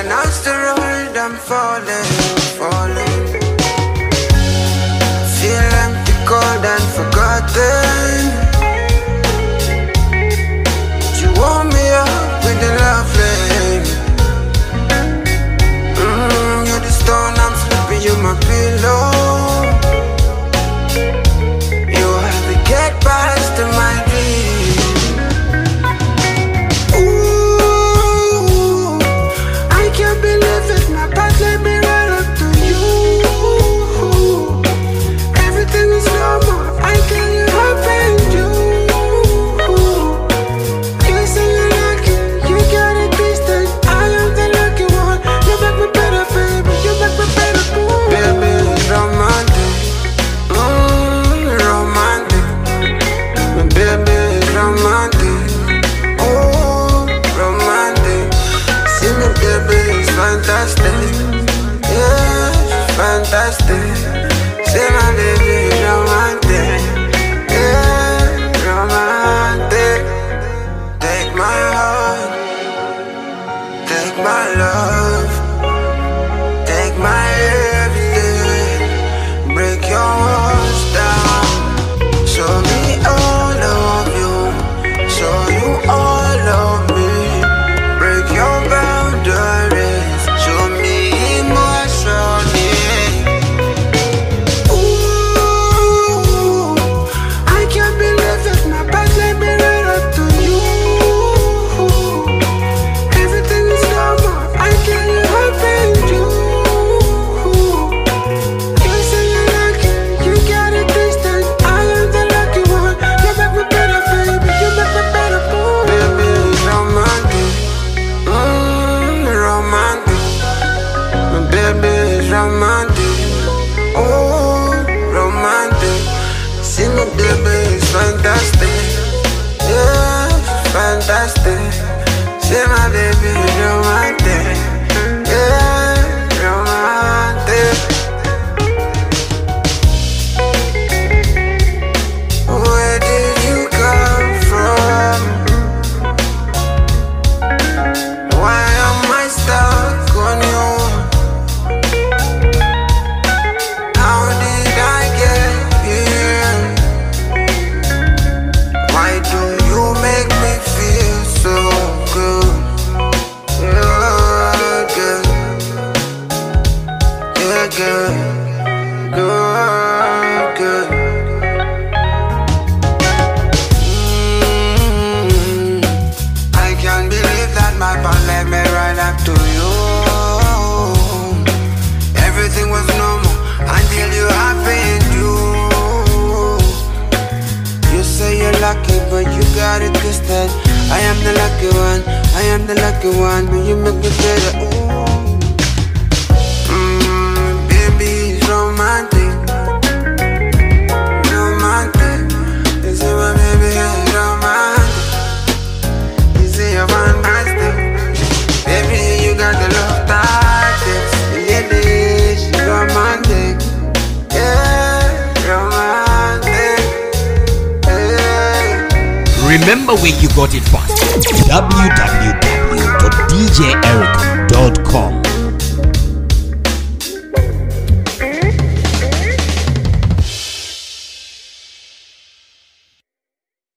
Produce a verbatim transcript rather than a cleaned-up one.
against the road, I'm falling, falling. Feel empty, cold and forgotten. You warm me up with the love flame. mm, You're the stone I'm sleeping, you're my pillow. You have to get past to my dream. Ooh, I can't believe it, my path led me right up to you. Everything is normal, I can't you happened you. You say you're lucky, you got a distance, I am the lucky one. You make me better, baby, you make me better, boy. Baby, it's romantic, mm, romantic. My baby is romantic, oh, romantic. See me baby, it's fantastic, yeah, it's fantastic. See my baby is romantic, yeah, romantic. Take my heart, take my love, take my everything. Break your walls down. Show me all of you, show you all of me. Break your boundaries, show me emotionally. Ooh, I can't believe it, my path led me right up to you. Everything is normal, I can't you happened you. You say you're lucky, you got a distance, I am the lucky one. You make me better, baby, you make me better, boy. Baby, it's romantic, mm, romantic. My baby is romantic, oh, romantic. See my baby is fantastic, yeah, fantastic. See my baby is romantic, yeah, romantic. Where did you come from? Why am I stuck on you? How did I get here? Why do you make me feel so good? You're good, you're good, good, good. Mm, I can't believe that my path led me right up to you. Everything was normal until you happened you. You say you're lucky, but you got it twisted. I am the lucky one, I am the lucky one, but you make me better. Ooh. Mm, baby, it's romantic, romantic. You say my baby is romantic. You say you're fantastic, baby, you got the love tactics. Lady, she's romantic, yeah, romantic, yeah. Remember where you got it from. w w w dot d j eric dot com